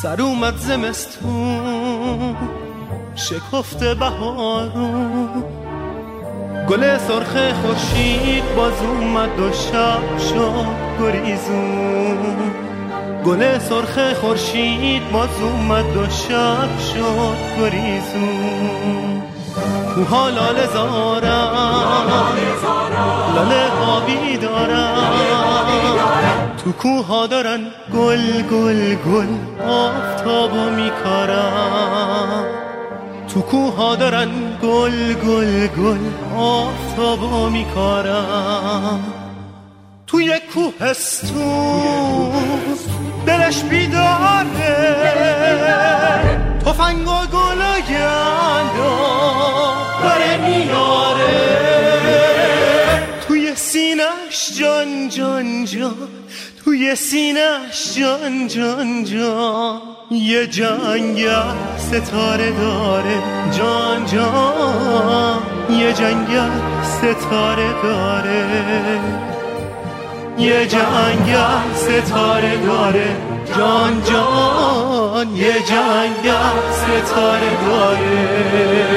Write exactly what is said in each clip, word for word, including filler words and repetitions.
سر اومد زمستون شکفته بهارون، گل سرخ خورشید باز اومد و شب شد گریزون. گل سرخ خورشید باز اومد و شب شد گریزون. کوها لاله زارن لاله آبی دارن، تو کوها دارن گل گل گل آفتابو میکارن. تو کوها دارن گل گل گل آفتابو میکارن. توی کوهستون دلش بیداره، تفنگ و گلوگندو داره میاره. توی سینش جان جان جان، توی سینش جان جان جان، یه جنگل ستاره داره جان جان، یه جنگل ستاره داره، یه جنگل ستاره داره جان جان، یه جنگل ستاره داره.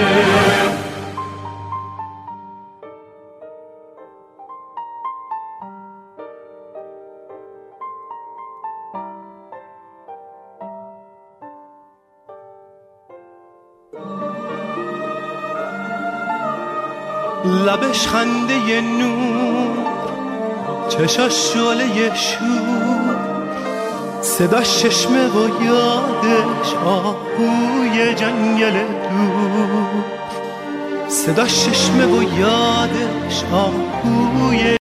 لبش خنده نور، چشاش شعله شور، صداش چشمه و یادش آهوی جنگل دور. صداش چشمه و یادش آهوی